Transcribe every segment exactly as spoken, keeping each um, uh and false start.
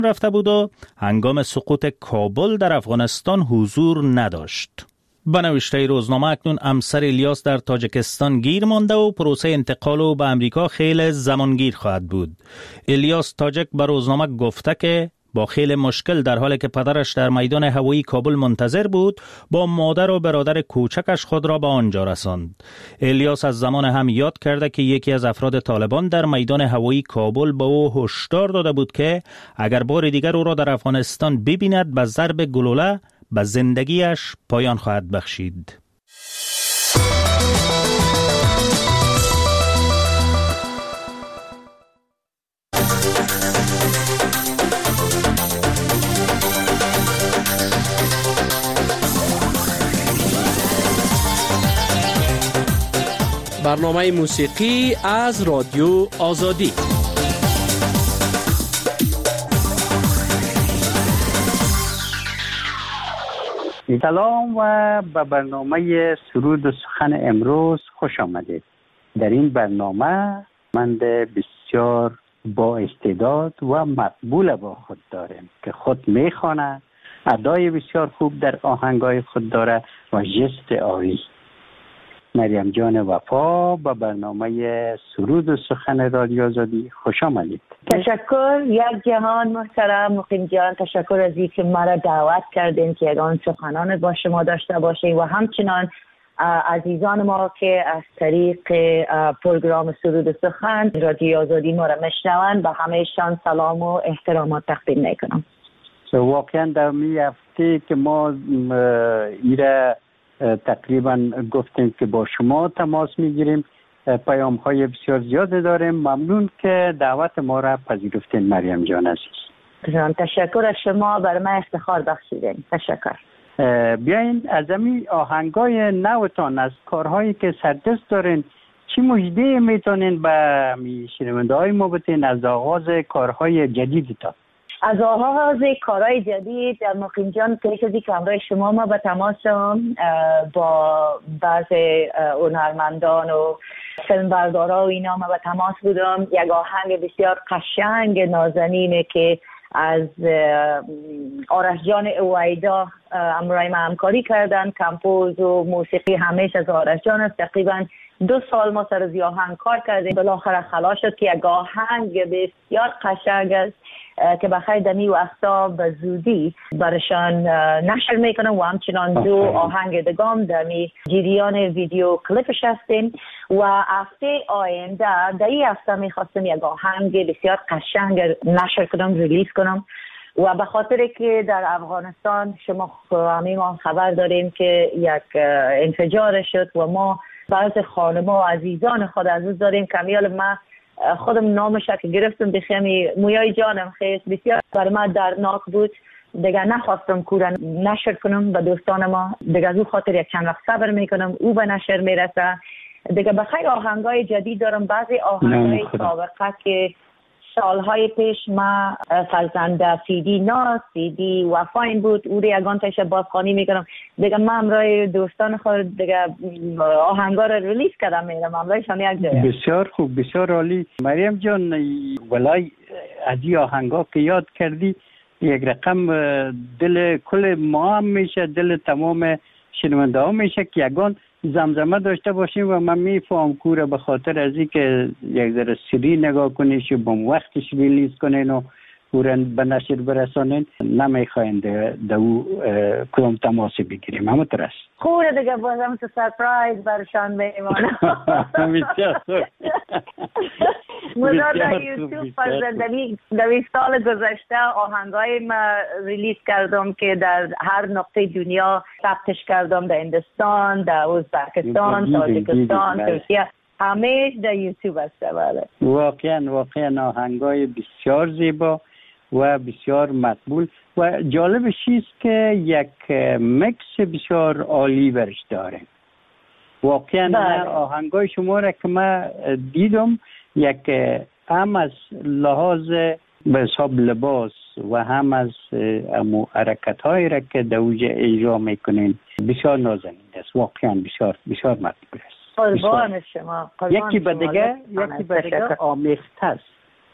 رفته بود و هنگام سقوط کابل در افغانستان حضور نداشت. به نوشته روزنامه اکنون امسر الیاس در تاجیکستان گیر مانده و پروسه انتقال او به امریکا خیلی زمانگیر خواهد بود. الیاس تاجک به روزنامه گفته که با خیلی مشکل در حالی که پدرش در میدان هوایی کابل منتظر بود با مادر و برادر کوچکش خود را به آنجا رساند. الیاس از زمان هم یاد کرده که یکی از افراد طالبان در میدان هوایی کابل به او هشدار داده بود که اگر بار دیگر او را در افغانستان ببیند به ضرب گلوله به زندگیش پایان خواهد بخشید. برنامه موسیقی از رادیو آزادی. سلام و به برنامه سرود و سخن امروز خوش آمدید. در این برنامه من بسیار با استعداد و مقبول با خود دارم که خود میخواند، ادای بسیار خوب در آهنگای خود داره و ژست عالی. مریم جان وفا به برنامه سرود و سخن رادیو آزادی خوش آمدید. تشکر یک جهان محترم مقیم جان، تشکر از این که مرا دعوت کردین که یگان سخنان با شما داشته باشیم و همچنان عزیزان ما که از طریق پروگرام سرود و سخن رادیو آزادی ما را میشنوند به همهشان سلام و احترامات تقدیم میکنم. واقعا در می هفته که ما ایره تقریبا گفتیم که با شما تماس میگیریم، پیام های بسیار زیاده داریم. ممنون که دعوت ما را پذیرفتین مریم جان عزیز. تشکر از شما، بر من افتخار بخشیدین. تشکر. بیاین از این آهنگای نوتان، از کارهایی که سردست دارین، چی مژده میتونین به شنونده های ما بتین از آغاز کارهای جدیدتان؟ از آغاز کارهای جدید مقیم جان پیش از اینکه همراه شما ما به تماسم با بعضی هنرمندان و فیلمبردارا و اینا ما به تماس بودم. یک آهنگ بسیار قشنگ نازنینه که از آرش جان اویدا همراه ما همکاری کردن، کمپوز و موسیقی همیشه از آرش جان است. تقریبا دو سال ما سر از آهنگ کار کردیم، بالاخره خلاص شد که یک آهنگ بسیار قشنگ است که بخیر دمی وقتا به زودی برشان نشر میکنم و همچنان دو آهنگ دگام دمی جریان ویدیو کلیپش هستیم و هفته آینده در این هفته میخواستم یک آهنگ بسیار قشنگ نشر کنم، ریلیز کنم و به خاطر که در افغانستان شما همه ما خبر داریم که یک انفجار شد و ما بعض خانما و عزیزان خود عزیز داریم. کمیال ما خودم نامش که گرفتم بخیمی مویای جانم خیلی بسیار بر من دردناک بود. دیگه نخواستم کورن نشر کنم به دوستان ما، دیگه از او خاطر یک چند وقت صبر میکنم او به نشر میرسه. دیگه بخیر آهنگای جدید دارم، بعضی آهنگای سابقه که سالهای پیش ما فرزند فیدی ناس فیدی وفاین بود او رو یگان تایش بازخوانی میکنم. دیگه من همراه دوستان خود دیگه آهنگا رو ریلیز کردم میرم همراهشان یک جای. بسیار خوب، بسیار عالی. مریم جان ولای از این آهنگا که یاد کردی یک رقم دل کل ما هم میشه، دل تمام شنونده ها میشه که یگان زمزمه داشته باشیم و من میفهم کوره به خاطر از این که یک ذره سری نگاه کنیش و با وقتش ریلیز کنین و پورن به نشر برسانین، نمیخواین در او کلام تماسی بگیریم. همه ترست خوره دیگه بازم تو سرپرایز برشان میمانم. مدار در یوتیوب فرزندنی دوی سال گذشته آهنگای ما ریلیز کردم که در هر نقطه دنیا ثبتش کردم، در هندوستان، در ازبکستان، تاجیکستان، ترکیه، همه در یوتیوب هسته. واقعا واقعا آهنگای بسیار زیبا و بسیار مقبول و جالبش است که یک مکس بسیار عالی برش داره. واقعا آهنگای شما را که من دیدم یک هم از لحاظ به حساب لباس و هم از امو حرکت هایی را که در اوج اجرا میکنین بسیار نازنین است. واقعا بسیار بسیار مقبول است. قربان شما. یکی به دیگه یکی به دیگه آمیخته است.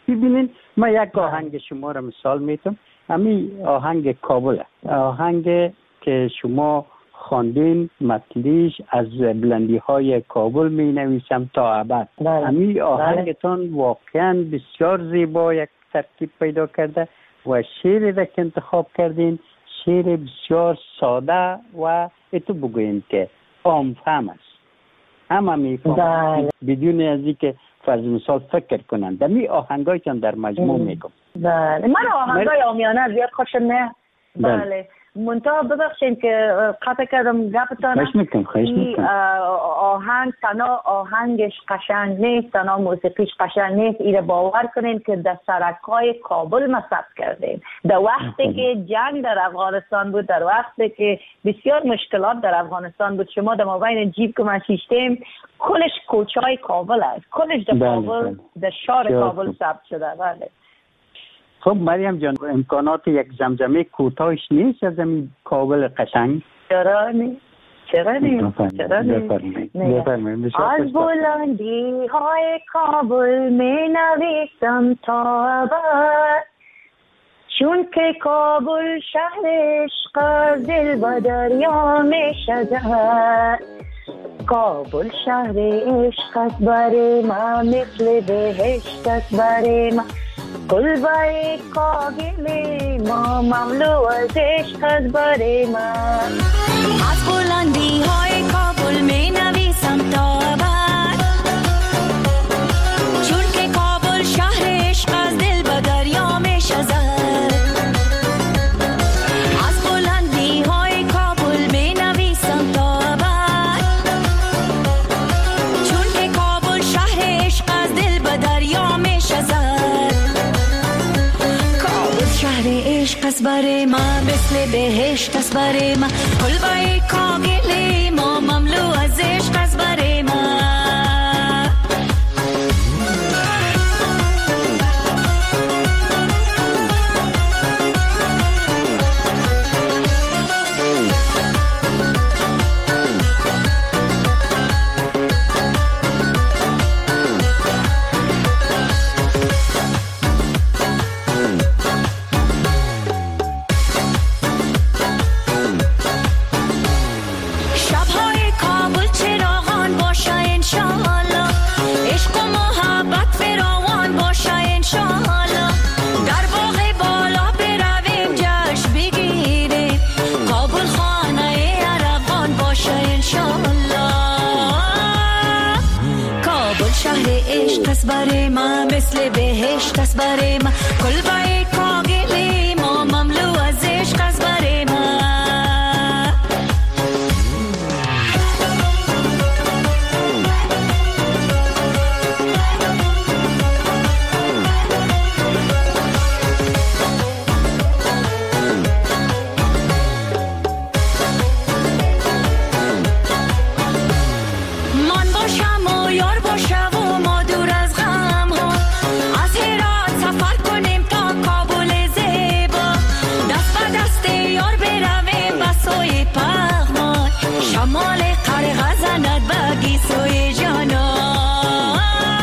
ببینین ما یک آهنگ شما را مثال میتونم، همین آهنگ کابل، آهنگ که شما خواندین مطلیش از بلندی های کابل می نویسم تا ابد. همین آهنگتان واقعا بسیار زیبا یک ترکیب پیدا کرده و شعری را که انتخاب کردین شعر بسیار ساده و اتو بگوین که عام فهم است، همه میفهمند بدون از اینکه فرض مثال فکر کنند. می آهنگایتان در مجموع میگم. بله من آهنگای عامیانه زیاد خوشم نه. بله منتها ببخشین که قطع کردم گپتان. خواهش میکنم خواهش میکنم. آهنگ تنها آهنگش قشنگ نیست، تنها موسیقیش قشنگ نیست، ایره باور کنین که در سرکای کابل مصرف کردیم. در وقتی که جنگ در افغانستان بود، در وقتی که بسیار مشکلات در افغانستان بود، شما در مابین جیب که من شیشتیم کلش کوچای کابل است، کلش در کابل در شهر کابل ثبت شده. بله خب مریم جان امکانات یک زمزمه کوتاهش نیست از این کابل قشنگ؟ چرا نیست؟ چرا نیست؟ چرا نیست؟ از بلندی های کابل می نویسم تا ابد، چون که کابل شهر عشق از دل و دریا می شود. کابل شهر عشق است بر ما، مثل بهشت است بر ما. قلبه کاغلی ما مملو از عشق از بر ما. از بلندی های کابل می نویسم تا ابد، چون که کابل شهر عشق از دل به دریا می شود. از بلندی های کابل می نویسم تا ابد، چون که کابل شهر عشق از دل به دریا می شود. عشق است بر ما، مثل بهشت است بر ما. قلبه کاغلی ما مملو از عشق است بر ما. بر ما مثل بهشت است بر ما. کلبه کاغلی ما مملو از عشق است بر ما. من باشم و یار باشم و ما دور از غم ها، از هرات سفر کنیم تا کابل زیبا. دست به دست یار برویم به سوی پغمان، شمال قرق زند به گیسوی جانان.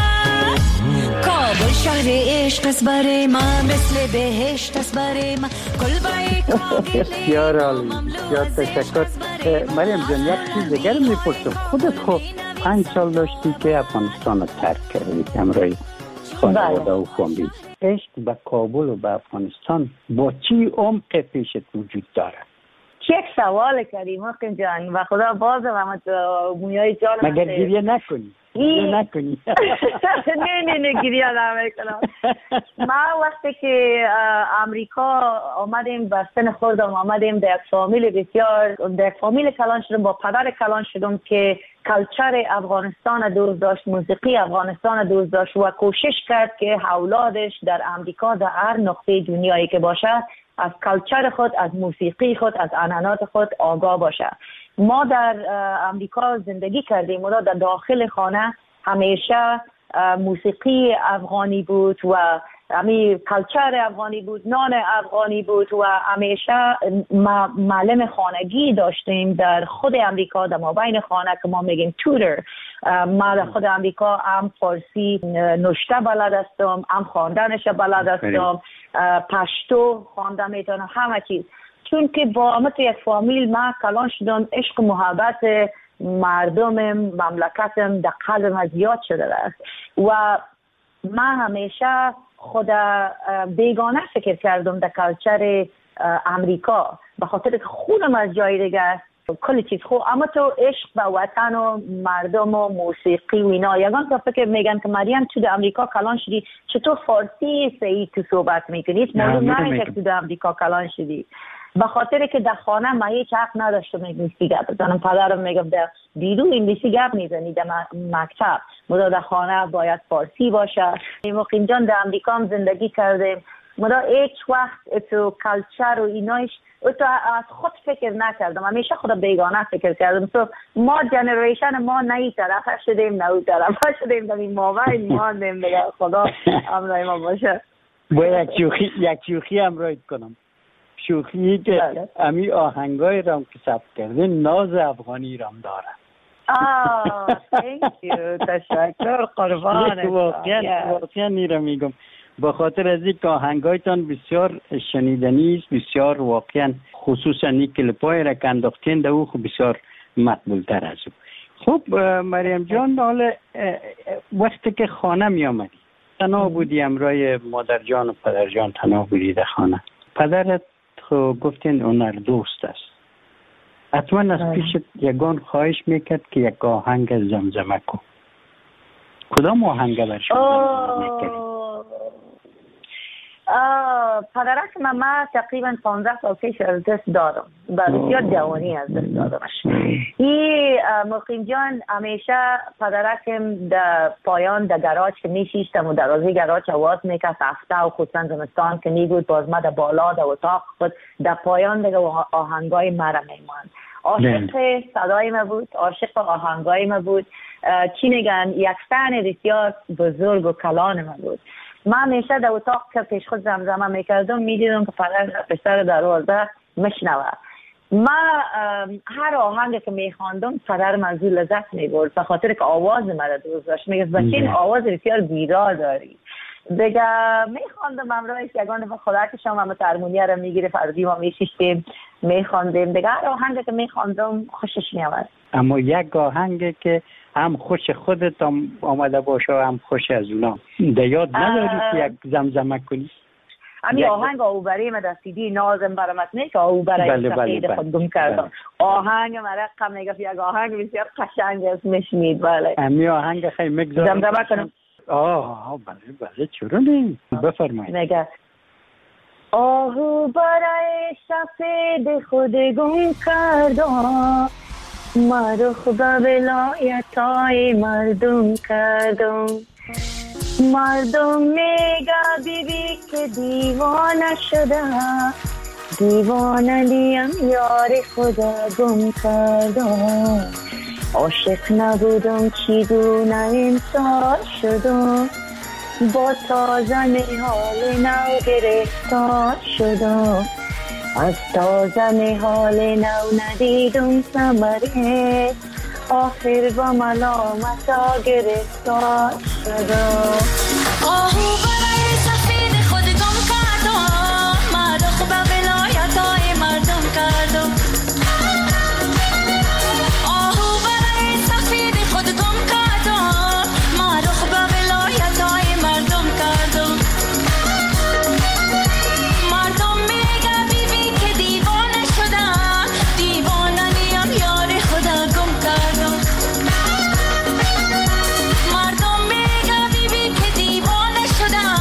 کابل شهر عشق است بر ما، مثل بهشت است بر ما. کلبه کاغلی بسیار عالی، بسیار تشکر. مریم جان یک چیز دیگر میپرسم، خودت خود پنج سال داشتی که افغانستان رو ترک کردی همراه خانواده و فامیل. عشق به کابل و به افغانستان با چی عمق پیشت وجود داره؟ یک سوال کردی مقیم جان و خدا بازم همه مویای جان مگر گریه نکنی؟ گریه نکنی؟ نه نه نه گریه نمیکنم. ما وقتی که امریکا آمدیم به سن خودم، آمدیم در یک فامیل بسیار، در یک فامیل کلان شدم، با پدر کلان شدم که کلچر افغانستان دوست داشت، موسیقی افغانستان دوست داشت و کوشش کرد که اولادش در امریکا در هر نقطه دنیایی که باشه از کلچر خود، از موسیقی خود، از عنعنات خود آگاه باشه. ما در امریکا زندگی کردیم و در داخل خانه همیشه موسیقی افغانی بود و امی کلچر افغانی بود، نان افغانی بود و همیشه معلم خانگی داشتیم در خود امریکا، در مابین خانه که ما میگیم تودر. ما در خود امریکا هم فارسی نوشته بلد هستم، هم خواندنش بلد هستم، پشتو خواندن میتونم، همه چیز. چون که با مثل یک فامیل ما کلان شدم، عشق و محبت مردم مملکتم در قلبم زیاد شده است و من همیشه خود بیگانه فکر کردم در کلچر امریکا، به خاطر که خونم از جای دیگه است کلی چیز خو، اما تو عشق به وطن و مردم و موسیقی و اینا. یگان تا فکر میگن که مریم تو در امریکا کلان شدی، چطور فارسی صحیح تو صحبت میکنی؟ معلوم نمیشه که تو در امریکا کلان شدی. به خاطر که در خانه ما هیچ حق نداشتم انگلیسی گپ بزنم. پدرم میگم در بیرون انگلیسی گپ میزنی، در مکتب مدا در خانه باید فارسی باشه. مقیم جان در امریکا هم زندگی کردیم، مدا هیچ وقت تو کلچر و اینایش تو از خود فکر نکردم، همیشه خود بیگانه فکر کردم. تو ما جنریشن ما نه این طرف شدیم نه اون طرف شدیم، در این موبایل ما نیم دیگه. خدا امرای ما باشه. باید یک شوخی یک شوخی امرایت کنم. شوخی که امی آهنگای رام که ثبت کرده ناز افغانی رام داره. آه thank you، تشکر قربانت. واقعا واقعا نیرم میگم با خاطر از این که آهنگایتان بسیار شنیدنی است، بسیار واقعا خصوصا این کلیپای را که انداختین در او بسیار مقبول تر از او. خب مریم جان، حالا وقتی که خانه می آمدی تنها بودی همراه مادر جان و پدر جان، تنها بودی در خانه، پدرت خب گفتین هنر دوست است، حتما از پیشت یگان خواهش میکرد که یک آهنگ زمزمه کن. کدام آهنگ برش زمزمه میکردی؟ پدرک من ما تقریبا پانزده سال پیش از دست دادم، بسیار جوانی از دست دادمش. این مقیم جان همیشه پدرکم در پایان در گراج که میشیشتم و در رازی گراج آواز میکرد هفته و خودسان زمستان که میگود باز ما در بالا در اتاق خود در پایان دیگه آهنگای مرا میمان. عاشق صدای ما بود، عاشق آهنگای ما بود. چی نگن یک فن بسیار بزرگ و کلان ما بود. من همیشه در اتاق که پیش خود زمزمه میکردم میدیدم که پدر پسر دروازه مشنوه. من هر آهنگ که میخواندم پدرم از او لذت میبرد، به خاطر که آواز مرا دوست داشت. میگه بچه این آواز بسیار بیرا داری. دیگه میخواندم امروز یگانه به خدا که شما هم هارمونیا رو میگیره، فردی ما میشیشتیم میخواندیم. دیگه هر آهنگ که میخواندم خوشش میامد. اما یک آهنگ که هم خوش خودت آمده باشه و هم خوش از اونا ده یاد نداری که یک زمزمه کنی؟ همی آهنگ آوبری ما در سیدی نازم برامت نه که آوبری تقیید خود گم کردم. آهنگ مرقم نگفت یک آهنگ بسیار قشنگ است مشنید. بله همی آهنگ خیلی مگذارم زمزمه کنم. آه بله بله چرا نیم بفرمایید. نگه آهو برای سفید خود گم کردم، مرخ به ولایتای مردم کردم. مردم میگه بی بی که دیوانه شده، دیوانه دیم یار خدا گم کردم. عاشق نبودم چیگونه انسان شدم، با تازه حال نو گرفتار شدم. از تازه حال نو ندیدم ثمره، آخر با ملامتا گرفتار شدم. آهو برای سفید خود گم کردم، مرخ به ولایتای مردم کردم. آهو برای سفید خود گم کردم، مرخ به ولایتای مردم کردم. مردم میگه بی بی که دیوانه شده، دیوانه نیم یار خدا گم کردم. مردم میگه بی بی که دیوانه شده،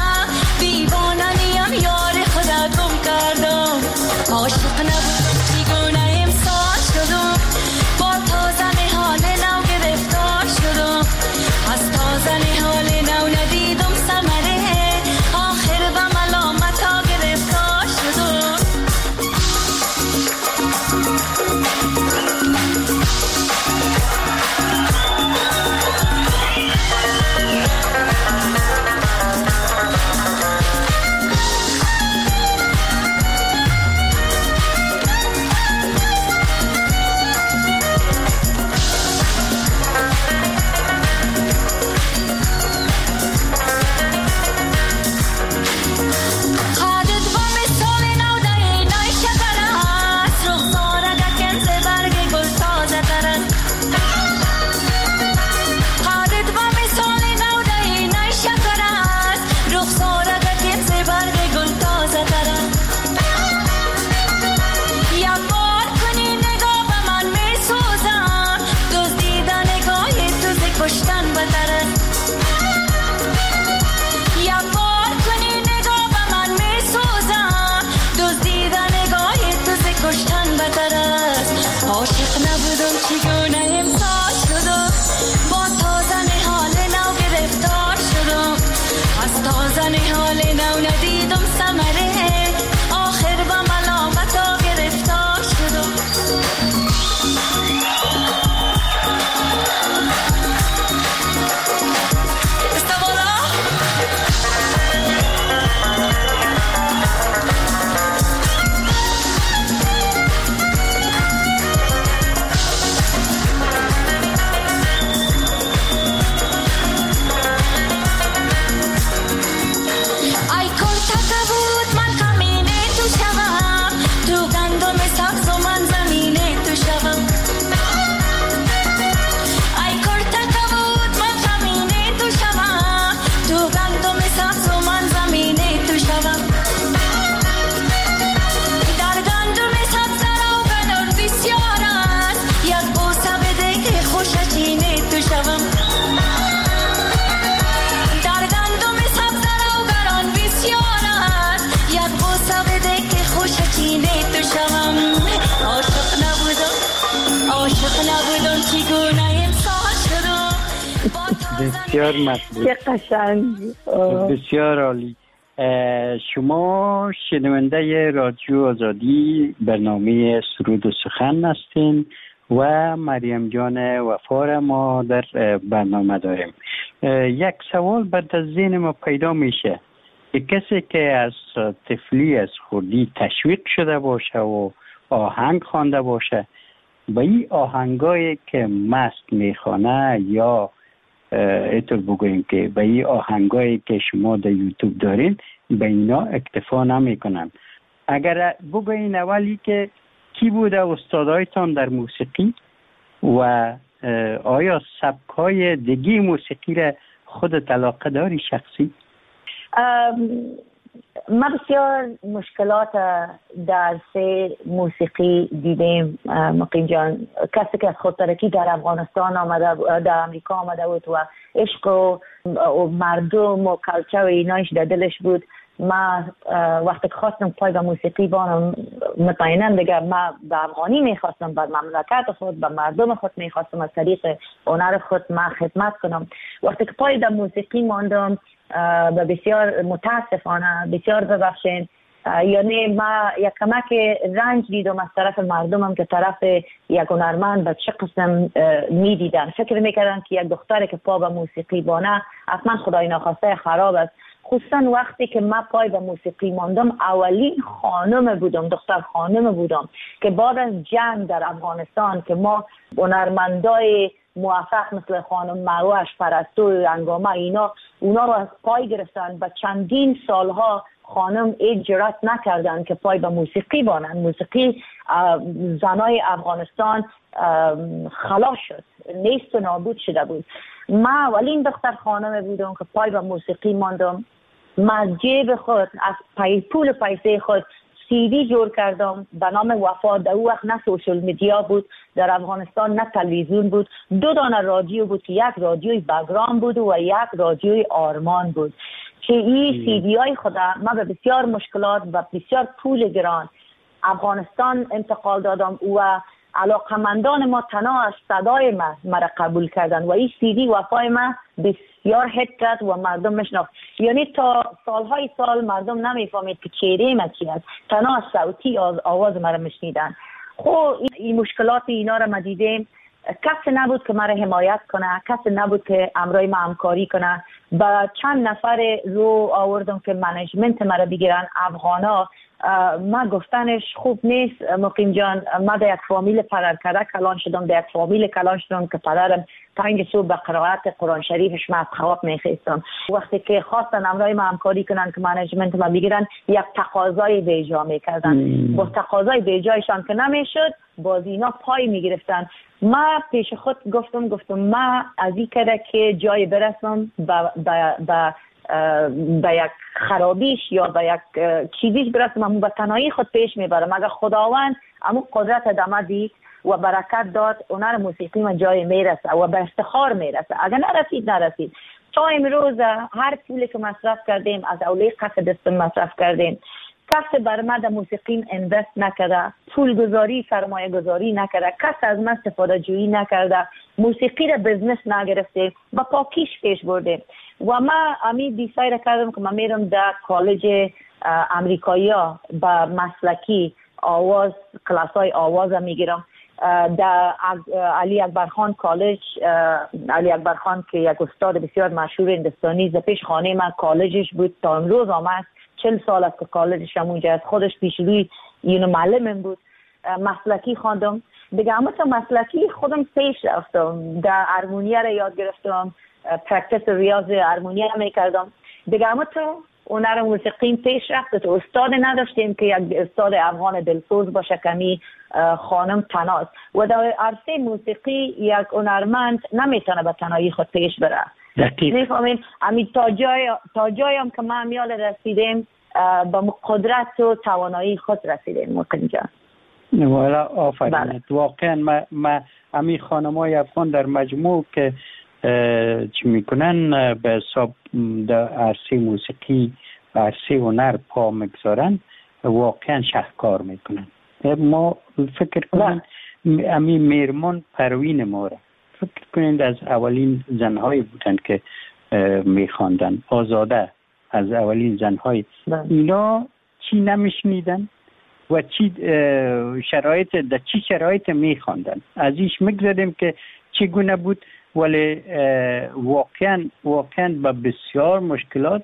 چگونه امسال شروع بسیار مطلوب، چه قشنگ، بسیار عالی. شما شنونده رادیو آزادی برنامه سرود و سخن هستین و مریم جان وفا ما در برنامه داریم. یک سوال بعد از ذهن ما پیدا میشه که کسی که از طفلی از خردی تشویق شده باشه و آهنگ خوانده باشه، به این آهنگایی که مست میخوانه یا اینطور بگوییم که به این آهنگایی که شما در یوتیوب دارین به اینا اکتفا نمی کنن، اگر بگوین اولی که کی بوده استادایتان در موسیقی و آیا سبکای دیگی موسیقی را خودت علاقه داری شخصی؟ ما بسیار مشکلات در سه موسیقی دیدیم مقیم جان. کسی که از خودترکی در افغانستان آمده، در امریکا آمده بود و عشق و مردم و کلچر و اینایش در دلش بود. ما وقتی که خواستم پای به موسیقی بانم، مطمئناً دیگه ما به افغانی میخواستم، به مملکت خود، به مردم خود میخواستم از طریق هنر خود ما خدمت کنم. وقتی که پای در موسیقی ماندم، به بسیار متاسفانه، بسیار ببخشین، یعنی ما یک کمک رنج دیدم از طرف مردمم که طرف یک هنرمند به چه قسم میدیدن. فکر میکردن که یک دختری که پا به موسیقی بانه حتما خدای ناخواسته خراب است. خصوصا وقتی که ما پای به موسیقی ماندم، اولین خانم بودم، دختر خانم بودم که بعد از جنگ در افغانستان که ما هنرمندای موفق مثل خانم مروش، پرستو، انگامه، اینا اونا رو از پای گرفتن. با چندین سالها خانم اجرات نکردن که پای به موسیقی بانن. موسیقی زنای افغانستان خلاص شد، نیست و نابود شده بود. ما اولین دختر خانم بودم که پای به موسیقی ماندم. ما از جیب خود، از پای پول پیسه خود سی دی جور کردم به نام وفا. در اون وقت نه سوشل میدیا بود در افغانستان، نه تلویزیون بود. دو دانه رادیو بود که یک رادیوی بگرام بود و یک رادیوی آرمان بود که این سی دی های خود ما به بسیار مشکلات و بسیار پول گران افغانستان انتقال دادم و علاقمندان ما تنها از صدای ما مرا قبول کردن و این سی دی وفای ما بسیار هیت کرد و مردم مشناخت. یعنی تا سالهای سال مردم نمیفهمید که چهره ما چی است، تنها از صوتی آواز مرا میشنیدن. خب این مشکلات اینا را ما دیدیم. کسی نبود که مرا حمایت کنه، کسی نبود که امرای ما همکاری کنه. با چند نفر رو آوردم که منیجمنت مرا بگیرن، افغانا. ما گفتنش خوب نیست مقیم جان. ما در یک فامیل پدرکده کلان شدم، در یک فامیل کلان شدم که پدرم پنج صبح به قرائت قرآن شریفش ما از خواب میخیستم. وقتی که خواستن امرای ما همکاری کنن که منیجمنت ما بگیرن، یک تقاضای بیجا میکردن. با تقاضای بیجایشان که نمیشد، باز اینا پای میگرفتن. ما پیش خود گفتم گفتم ما از این کده که جای برسم به به یک خرابیش یا به یک چیزیش برسم، همون به تنهایی خود پیش میبرم. اگر خداوند همون قدرت دمه دید و برکت داد، هنر موسیقی من جای میرسه و به افتخار میرسه. اگر نرسید نرسید. تا امروز هر پولی که مصرف کردیم از اولی قصد دستم مصرف کردیم. کسی بر ما در موسیقی انوست نکرده، پول گذاری، سرمایه گذاری نکرده، کسی از من استفاده جویی نکرده، موسیقی را بزنس نگرفته، با پاکیش پیش برده. و ما امی دیساید کردم که من میرم در کالج امریکایی ها با مسلکی آواز، کلاس های آواز میگیرم. در علی اکبر خان کالج، علی اکبر خان که یک استاد بسیار مشهور هندوستانی، ز پیش خانه من کالجش بود تا امروز آمد. چل سال است که کالجش همونجا است. خودش پیش روی اینو معلمم بود. مسلکی خواندم دیگه. اما تا مسلکی خودم پیش رفتم، در هارمونیا را یاد گرفتم، پرکتیس ریاض هارمونیا میکردم دیگه. اما تو هنر موسیقی پیش رفت، تو استاد نداشتیم که یک استاد افغان دلسوز باشه کمی خانم تناست. و در عرصه موسیقی یک هنرمند نمیتونه به تنهایی خود پیش بره. میفهمین؟ همین تا جای تا جایم که ما میال رسیدیم، با قدرت و توانایی خود رسیدیم مقیم جان. والا آفرین. واقعا ما ما همین خانمای افغان در مجموع که چی میکنن به حساب در عرصه موسیقی، عرصه هنر پا میگذارن، واقعا شهکار میکنن. ما فکر کنیم امی میرمان پروین ما را فکر کنید از اولین زنهای بودند که میخواندن، آزاده از اولین زنهای. اینا چی نمیشنیدن و چی شرایط در چی شرایط میخواندن، از ایش میگذاریم که چگونه بود. ولی واقعا واقعا با بسیار مشکلات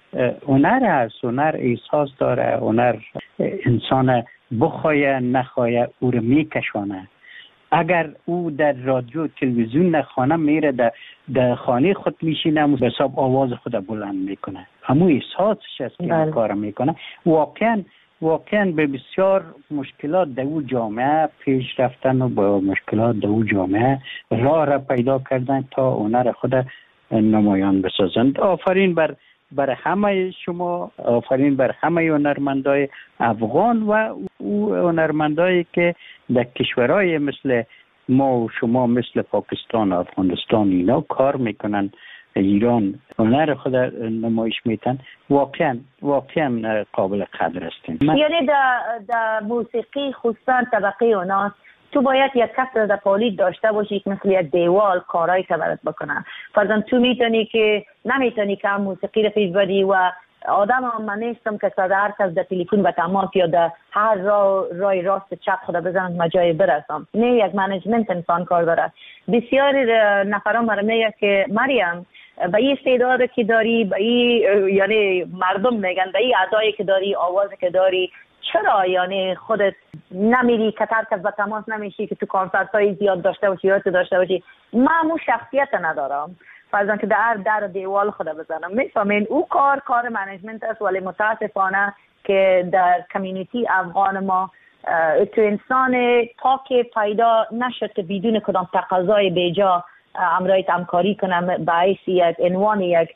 هنر هست، هنر احساس داره، هنر انسان بخواه نخواه او رو میکشانه. اگر او در رادیو تلویزیون نخوانه میره در, در خانه خود میشینه و حساب آواز خود بلند میکنه، همون احساسش است که این کار میکنه. واقعا واقعا به بسیار مشکلات در او جامعه پیش رفتن و با مشکلات در او جامعه راه را پیدا کردن تا هنر خود نمایان بسازند. آفرین بر بر همه شما، آفرین بر همه هنرمندای افغان و او هنرمندایی که در کشورهای مثل ما و شما، مثل پاکستان و افغانستان اینا کار میکنن، ایران هنر خود نمایش میتن. واقعا واقعا قابل قدر هستیم. یعنی در در موسیقی خصوصا طبقه اوناس تو باید یک کس در پالید داشته باشی که مثل یک دیوال کارهای که برات بکنه. فرضاً تو میتونی که نمیتونی که هم موسیقی رو پیش بری و آدم هم من نیستم که صد هر کس در تلفن به تماس یا در هر راه رای راست چپ خود بزنم مجای برسم. نه، یک منیجمنت انسان کار داره. بسیاری نفران مرا میگه که مریم به این استعداد که داری، به این یعنی مردم میگن به این ادایی که داری، آوازی که داری، چرا یعنی خودت نمیری که ترکز به تماس نمیشی که تو کانسرت های زیاد داشته باشی یا داشته باشی؟ من همون شخصیت ندارم فرضاً که در در دیوال خود بزنم. میفهمین او کار کار منیجمنت است، ولی متاسفانه که در کمیونیتی افغان ما تو انسان پاک پیدا نشد که بدون کدام تقاضای بیجا امرایت همکاری کنم به حیث یک عنوان یک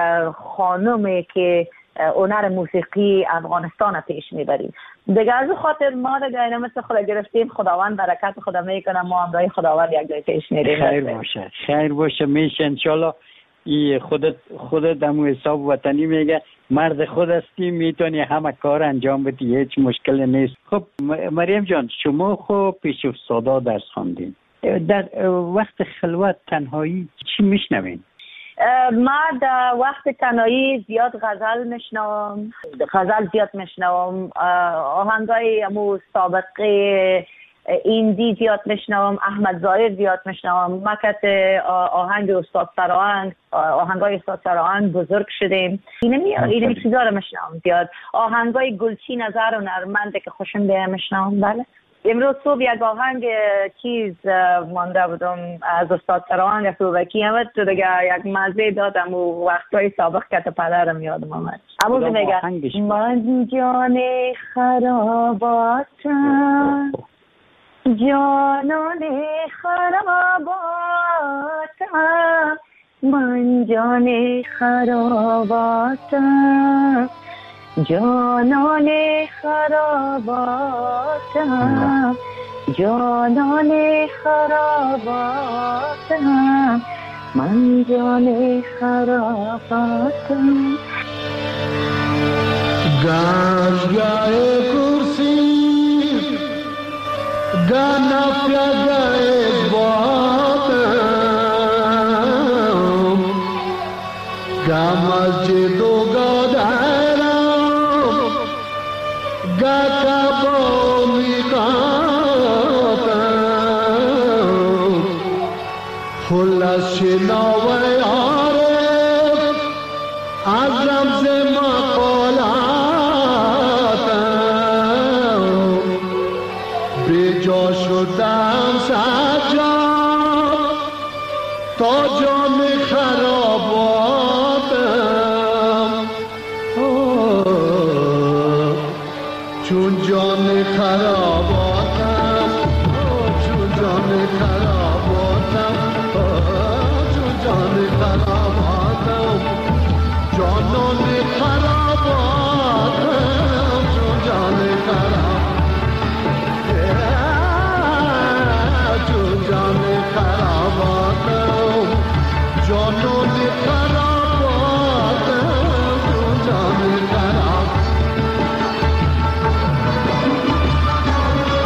خانمی که هنر موسیقی افغانستان پیش میبریم. دیگه از خاطر ما دیگه اینا مثل خدا گرفتیم، خداوند برکت خدا میکنه، ما هم برای خداوند یک جای پیش میریم. خیر باشه خیر باشه میشه انشالله. ای خودت خودت دمو حساب وطنی میگه مرد خود هستی، میتونی همه کار انجام بدی، هیچ مشکل نیست. خب مریم جان، شما خب پیش افتادا درس خواندین، در وقت خلوت تنهایی چی میشنوین؟ ما در وقت تنهایی زیاد غزل میشنوم، غزل زیاد میشنوم، آهنگای امو سابقه ایندی زیاد میشنوم، احمد ظاهر زیاد میشنوم. مکت آهنگ استاد سراهنگ، آهنگای استاد سراهنگ بزرگ شدیم. اینمی اینمی چیزا رو میشنوم زیاد. آهنگای گلچی نظر و نرمنده که خوشم بیه میشنوم. بله. امروز صبح یک آهنگ چیز مانده بودم از استاد سراهنگ سلوکی، همه تو دیگه یک مزه دادم و وقتای سابق که تا پدرم یادم آمد. اما میگه من جان خراباتم، جانان خراباتم، من جان خراباتم، جانان خراباتم، جانان خراباتم، من جان خراباتم. گنجگاه کرسی گانا پیاگاه باتم، گا مسجد و گا دهرام، گا کعبه میقاتم، خلاص شناوه عارف از رمز مقالاتم، بجا شدم سجاد تا جان خراباتم، چون جان خراباتم، چون جان خراباتم، چون جان خراباتم، جانان خراباتم، چون جان خراباتم، چون جان خراباتم، جانان خراباتم، چون جان خراباتم.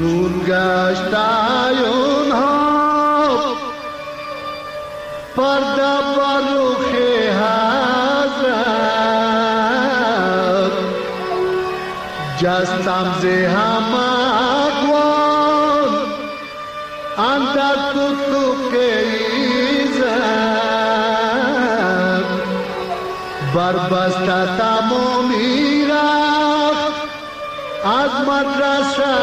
چون گشت عیونها پرده بر رخ حضرت جستم ز همه اقوال اندر تک ایزد بربسته تمامی رفت از مدرسه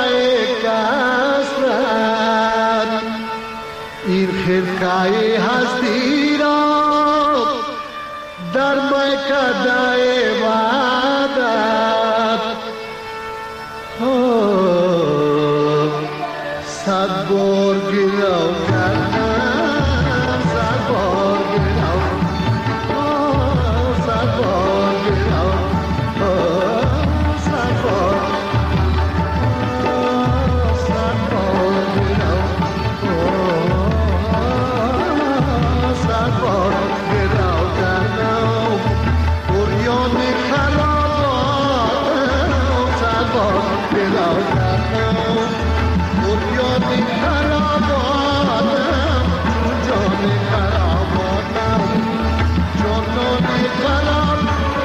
کسرت این خرقه هستی را در میکده وحدت صد بار گلو کردم صد بار گلو صد بار گلو صد بار صد بار گلو صد بار گلو کردم اوریان خراباتم صد بار گلو کردم اوریان خراباتم جان خراباتم جانان خراب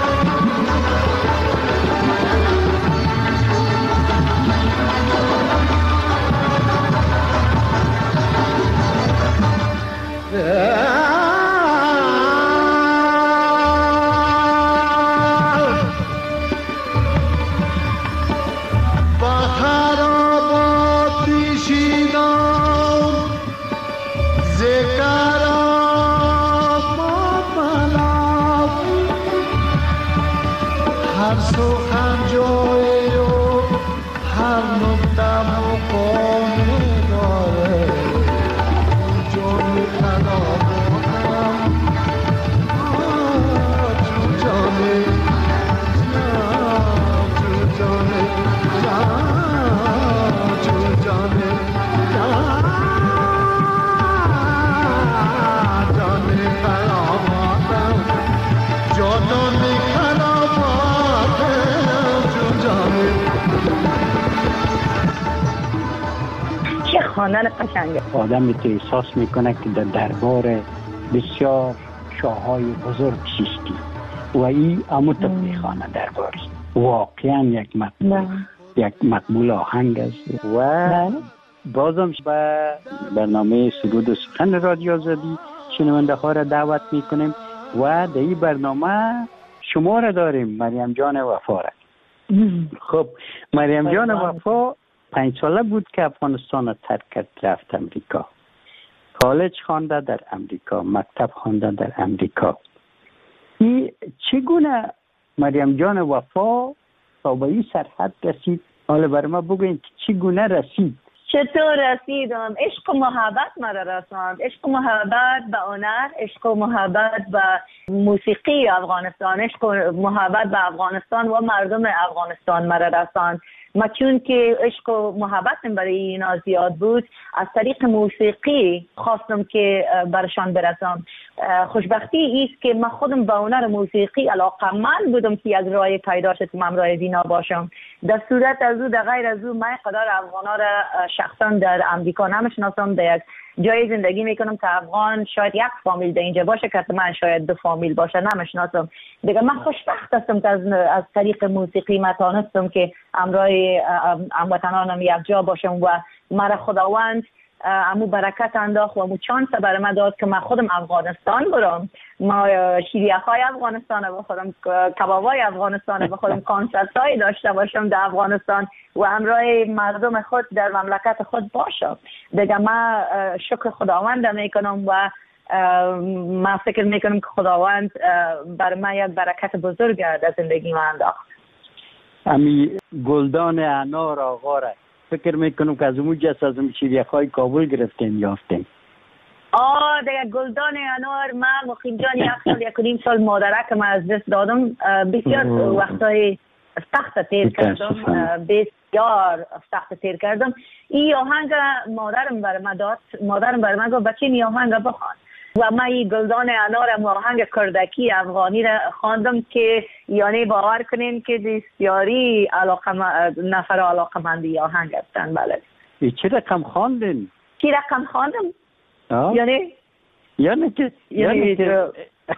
هر سخن جایی و هر نکته مقامی داره جان خراباتم جون جانه جون جانه جون جانه جان خراباتم جانان خواندن قشنگه. آدم تو احساس میکنه که در دربار بسیار شاههای بزرگ شیستی و این اموت میخوانه درباری واقعا یک مقبول یک مقبول آهنگ است و بازم به برنامه سرود و سخن رادیو آزادی شنونده ها را دعوت میکنیم و در این برنامه شما را داریم مریم جان وفا را. خب مریم جان وفا پنج ساله بود که افغانستان را ترک کرد رفت امریکا. کالج خوانده در امریکا، مکتب خوانده در امریکا. این چگونه مریم جان وفا تا به این سرحد رسید؟ حالا برای ما بگوین که چگونه رسید؟ چطور رسیدم؟ عشق و محبت مرا رساند. عشق و محبت به هنر، عشق و محبت به موسیقی افغانستان، عشق و محبت به افغانستان و مردم افغانستان مرا رساند. ما چون که عشق و محبتم برای اینا زیاد بود، از طریق موسیقی خواستم که برشان برسم. خوشبختی است که من خودم به هنر موسیقی علاقه‌مند بودم که یک راه پیدا شد که من راه دینا باشم. در صورت از او، در غیر از او، من قدر افغانا را شخصا در امریکا نمیشناسم. در یک جای زندگی میکنم که افغان شاید یک فامیل در اینجا باشه که من شاید دو فامیل باشه، نمیشناسم. دیگه من خوشبخت هستم که از, از طریق موسیقی من تانستم که همراه هموطنانم یک جا باشم و مرا خداوند امو برکت انداخت و امو چانس بر من داد که من خودم افغانستان برم. ما شیریخ‌های افغانستان بخورم، کبابای افغانستان بخورم، کنسرت‌های داشته باشم در افغانستان و همراه مردم خود در مملکت خود باشم. دیگه من شکر خداوند میکنم و من فکر میکنم که خداوند بر من یک برکت بزرگ در زندگی من انداخت. امی گلدان انار آقا را فکر میکنم که از اون جس از اون شیریخ‌های کابل گرفتیم یافتیم. آه دیگه گلدان انار من مقیم جان یک سال یک و نیم سال مادرک من از دست دادم. بسیار وقتای سخت تیر کردم، بسیار سخت تیر کردم. این آهنگ مادرم بر من داد، مادرم بر من گفت بچه این آهنگ بخوان و من این گلدان انارم آهنگ کردکی افغانی را خواندم که یعنی باور کنین که بسیاری علاقه نفر علاقه مندی آهنگ هستن. بله چه رقم خواندین؟ چی رقم خواندم؟ آه؟ یعنی یعنی که یعنی یعنی که تو-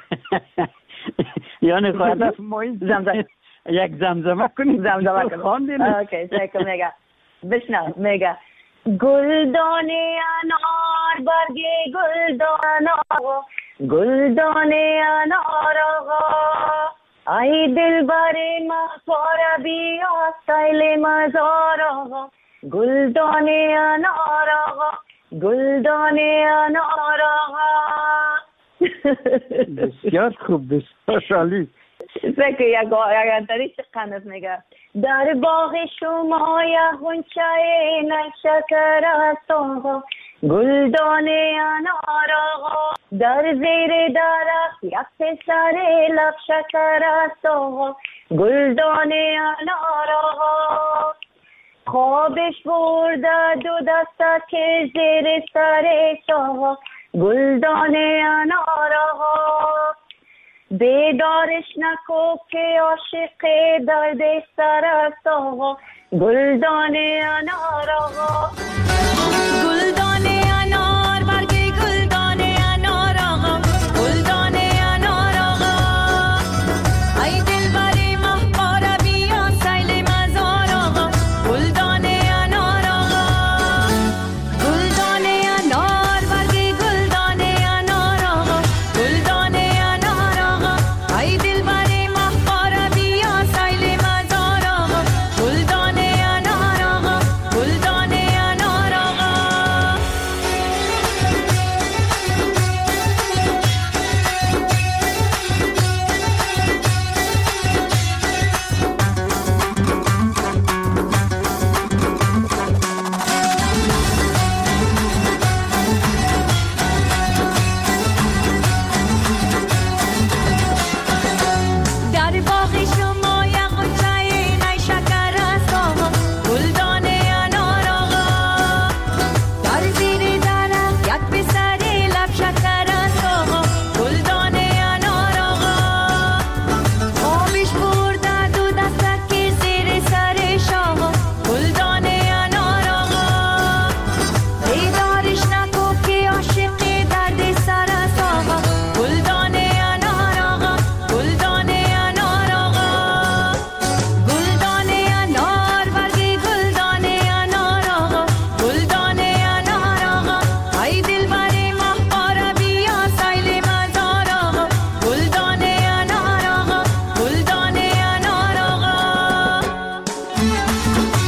یعنی خواهد ما این زمزمه. یک زمزمه کنید زمزمه کنم. خواندین؟ اوکی چکم میگه بشنو میگه گلدانه انار برگ گلدان آقا گلدانه انار آقا ای دل بر مهپاره بیا سیل مزار آقا گلدانه انار آقا گلدانه انار آقا بسیار خوب، بسیار عالی. فکر یک یک انتری چه قنات میگه در باغ شما یک غنچه نشکر است آقا گلدانه انار آقا در زیر درخت یک پسر لب شکر است آقا گلدانه انار آقا خوابش برده دو دسته که زیر سرش آقا گلدانه انار آقا بیدارش نکو که عاشق درد سر است آقا گلدانه انار آقا گلدانه انار برگ گلدانه انار آقا گلدانه انار آقا ای دلبر مهپاره بیا سیل مزار آقا گلدانه انار آقا گلدانه انار برگ گلدانه انار آقا گلدانه انار آقا ای دلبر مهپاره بیا سیل مزار آقا گلدانه انار آقا گلدانه انار آقا در باغ شما یک غنچه نیشکر است آقا گلدانه انار آقا در زیر درخت یک پسر لب شکر است آقا گلدانه انار آقا خوابش برده دو دسته که زیر سرش آقا گلدانه انار آقا بیدارش نکو که عاشق درد سر است آقا گلدانه انار آقا گلدانه انار آقا گلدانه انار برگ گلدانه انار آقا گلدانه انار آقا ای دلبر مهپاره بیا سیل مزار آقا گلدانه انار آقا گلدانه انار آقا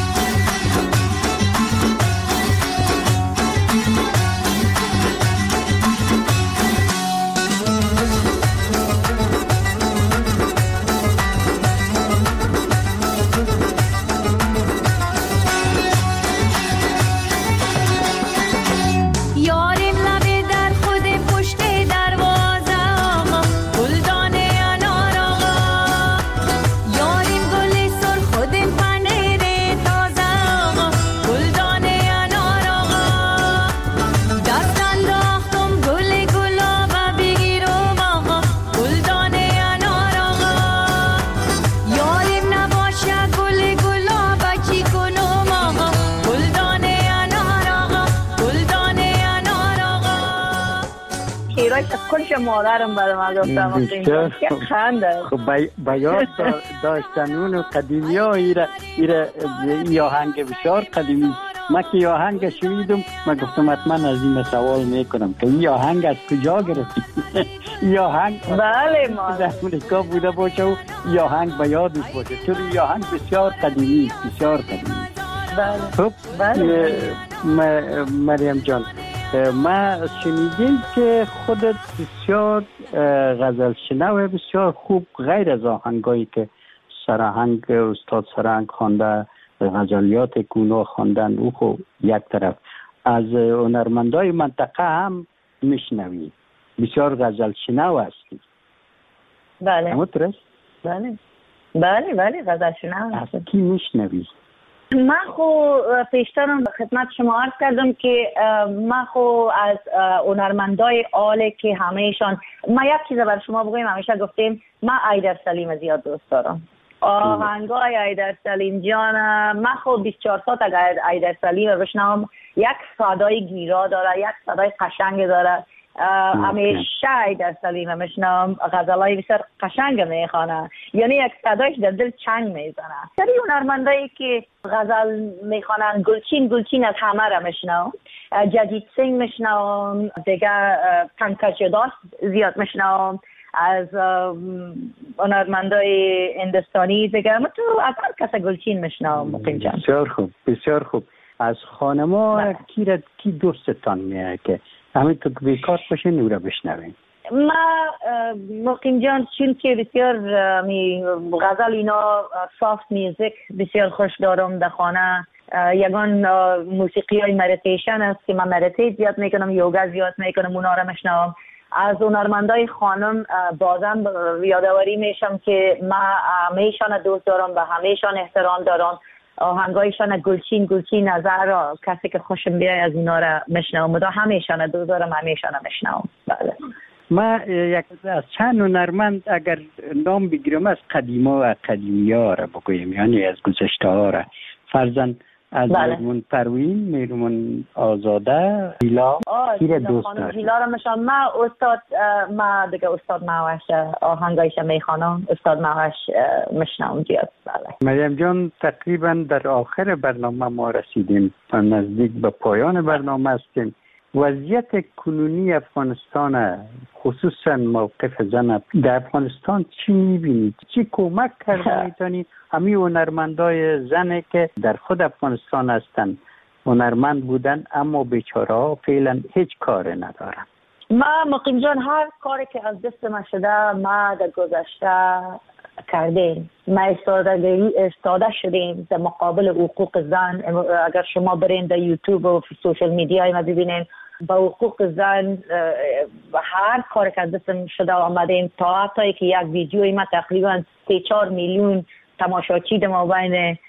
یاریم لبه در خود پشت دروازه آقا گلدانه انار آقا یاریم گل سر خود پنیر تازه آقا گلدانه انار آقا دست انداختم گل گلاب بگیرم آقا گلدانه انار آقا یاریم نباشه گل گلاب چی کنم آقا گلدانه انار آقا گلدانه انار آقا شیرای کلش مادرم برای ما گفتم بسیار که خوب. خنده خب بی- بیاد دا- داشتن اون قدیمی ها ایره ایره ای آهنگ بسیار قدیمی است. من که ای آهنگ شنیدم من گفتم حتما از این سوال میکنم که ای آهنگ از کجا گرفتی؟ ای آهنگ بله ما در امریکا بوده باشه و ای آهنگ به یادش باشه چون ای آهنگ بسیار قدیمی است، بسیار قدیمی است. بله خب بله. اه، م- مریم جان اه، ما شنیدیم که خودت بسیار اه، غزل شنو بسیار خوب غیر از آهنگایی که سرآهنگ استاد سرآهنگ خوانده غزلیات گونو خواندن او خب یک طرف از هنرمندای منطقه هم میشنوی بسیار غزل شنو هستی بله همونطور است؟ بله بله بله غزل شنو از کی میشنوی؟ من خو پیشترم خدمت شما عرض کردم که اه، من خو از اه، هنرمندای آله که همهشان، من یک چیز بر شما بگویم، همیشه گفتیم من ایدر سلیم زیاد دوست دارم. آهنگای ایدر سلیم جان، من خب بیست و چهار ساعت اگر ایدر سلیم رو بشنوم، یک صدای گیرا داره، یک صدای قشنگ داره. همیشه ایدر سلیم میشنم، غزلای بسیار قشنگ میخوانه، یعنی یک صدایش در دل چنگ میزنه. سری هنرمندایی که غزل میخوانن، گلچین گلچین از همه را میشنم، جدید سنگ میشنم، دیگه پنکج داست زیاد میشنم، از هنرمندای هندوستانی دیگه من تو از هر کس گلچین میشنم. مقیم جان بسیار خوب بسیار خوب. از خانما کی را کی دوستتان میاد که همینطور که بیکار باشه نورا بشنوین؟ ما مقیم جان چون که بسیار می غزل اینا سافت میوزیک بسیار خوش دارم در خانه. یگان موسیقی های مدیتیشن است که من مدیتیت زیاد میکنم، یوگا زیاد میکنم، اونا را میشنوم. از هنرمندای خانم بازم یادآوری میشم که من همیشان دوست دارم و همیشان احترام دارم. آهنگایشان گلچین گلچین نظر کسی که خوشم بیای از اینا را میشنوم و همیشان دوست دارم، همیشان میشنوم. بله. ما یک از چند هنرمند اگر نام بگیرم از قدیما و قدیمی ها را بگویم، یعنی از گذشته ها را، فرزن از بله. میرمون پروین، میرمون آزاده، هیلا، هیره دوست دارم. هیلا را میشنم. ما استاد ما دیگه استاد معوش آهنگایش میخوانم، استاد معوش میشنم زیاد. بله. مریم جان تقریبا در آخر برنامه ما رسیدیم، نزدیک به پایان برنامه هستیم. وضعیت کنونی افغانستان، خصوصا موقف زن در افغانستان چی میبینید؟ چی کمک کرده میتونید همین هنرمندای زنه که در خود افغانستان هستن، هنرمند بودن اما بیچاره ها فعلا هیچ کار ندارن؟ ما مقیم جان هر کاری که از دست ما شده ما در گذشته کردیم. ما استاده استاده شدیم در مقابل حقوق زن. اگر شما برین در یوتیوب و سوشل میدیا ما ببینین با حقوق زن و هر کاری که از دست شده آمدیم، تا حتی که یک ویدیوی ما تقریبا سه چهار میلیون تماشاچی در مابین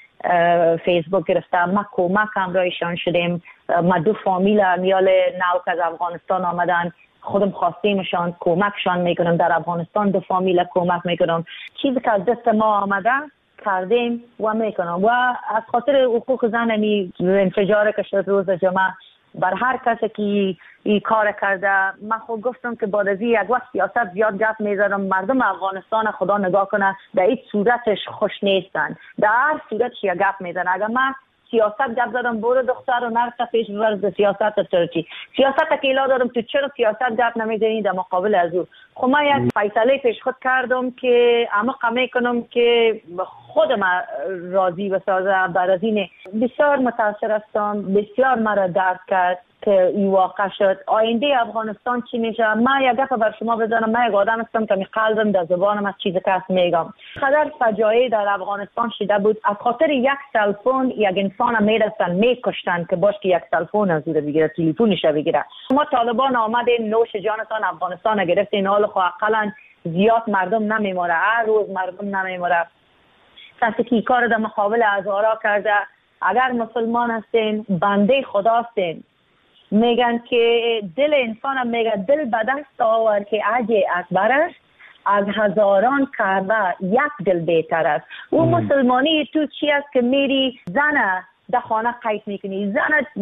فیسبوک گرفته. ما کمک همراهشان شدیم. ما دو فامیل امیال نو که از افغانستان آمدن خودم خواستیمشان کمکشان میکنم، در افغانستان دو فامیل کمک میکنم. چیزی که از دست ما آمده کردیم و میکنم و از خاطر حقوق زن می انفجار که شد روز جمعه بر هر کسی که این کار کرده. من خود گفتم که بعد از یک وقت سیاست زیاد گپ میزدم، مردم افغانستان خدا نگاه کنه در این صورتش خوش نیستن، در هر صورتش یک گپ میزنه. اگر من سیاست گپ زدم برو دختر و نرسه پیش ورز سیاست ترکی سیاست اکیلا دارم، تو چرا سیاست گپ نمیزنی در مقابل از او؟ خب من یک فیصله پیش خود کردم که عمق میکنم که خودم راضی بسازم. بعد از این بسیار متاثر هستم، بسیار مرا درد کرد که این واقع شد. آینده افغانستان چی میشه؟ من یک گپ بر شما بزنم، من یک آدم هستم که می قلبم در زبانم از چیزی که هست میگم. خدر فجایع در افغانستان شده بود، از خاطر یک تلفن یک انسان میرسن میکشتن که باش که یک تلفن از او بگیره، تلفنش بگیره. ما طالبان آمدیم نوش جانتان افغانستان گرفتین، حال خو اقلا زیاد مردم نمیموره، هر روز مردم نمیموره. کسی که کار در مقابل هزارا کرده، اگر مسلمان هستین بنده خدا هستین، میگن که دل انسان میگه دل به دست آور که عجی اکبر است، از هزاران کعبه یک دل بهتر است. او مسلمانی تو چی است که میری زن در خانه قید میکنی، زن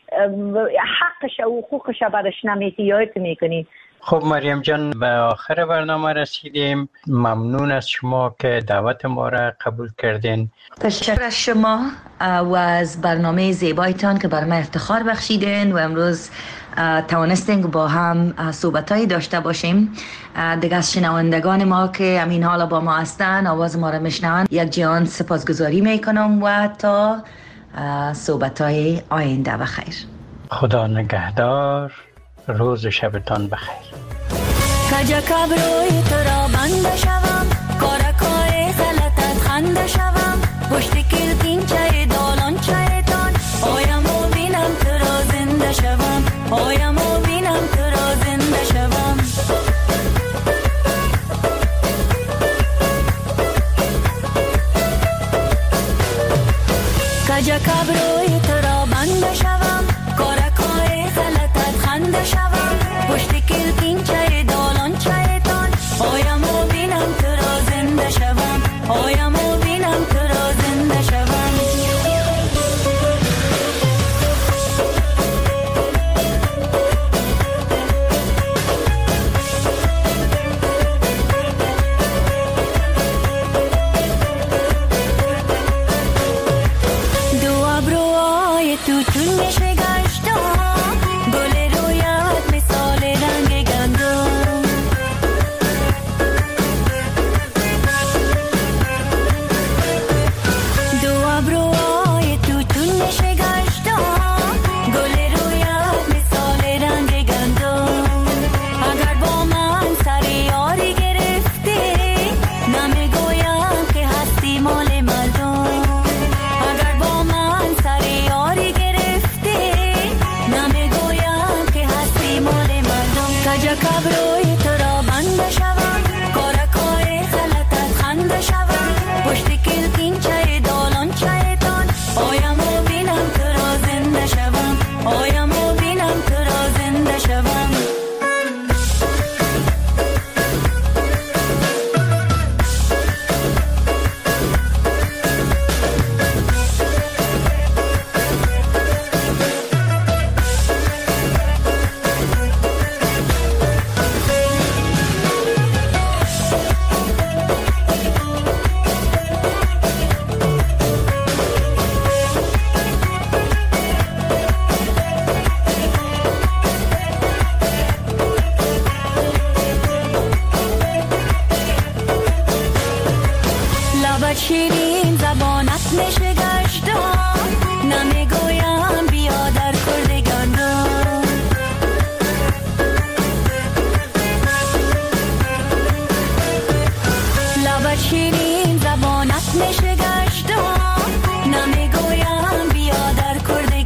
حقش و حقوقش برش نمیتی یادت میکنی. خب مریم جان به آخر برنامه رسیدیم. ممنون از شما که دعوت ما را قبول کردین. تشکر از شما و از برنامه زیبایتان که بر من افتخار بخشیدین و امروز توانستیم با هم صحبتایی داشته باشیم. دیگه از شنوندگان ما که همین حالا با ما هستن، آواز ما را میشنون، یک جهان سپاسگزاری میکنم و تا صحبتای آینده بخیر. خدا نگهدار. روز شبتان بخیر. کجا کبروی تو را بند شوم، کارکای غلطت خنده شوم، پشت کلکین چای دالان چایتان، آیم و بینم تو را زنده شوم، آیم و بینم تو را زنده شوم. کجا کبروی تو را بند شوم، کارکای غلطت خنده شوم، پشت کلکین چای دالان چایتان، آیم و بینم تو را زنده شوم، آیم و tu tu me chega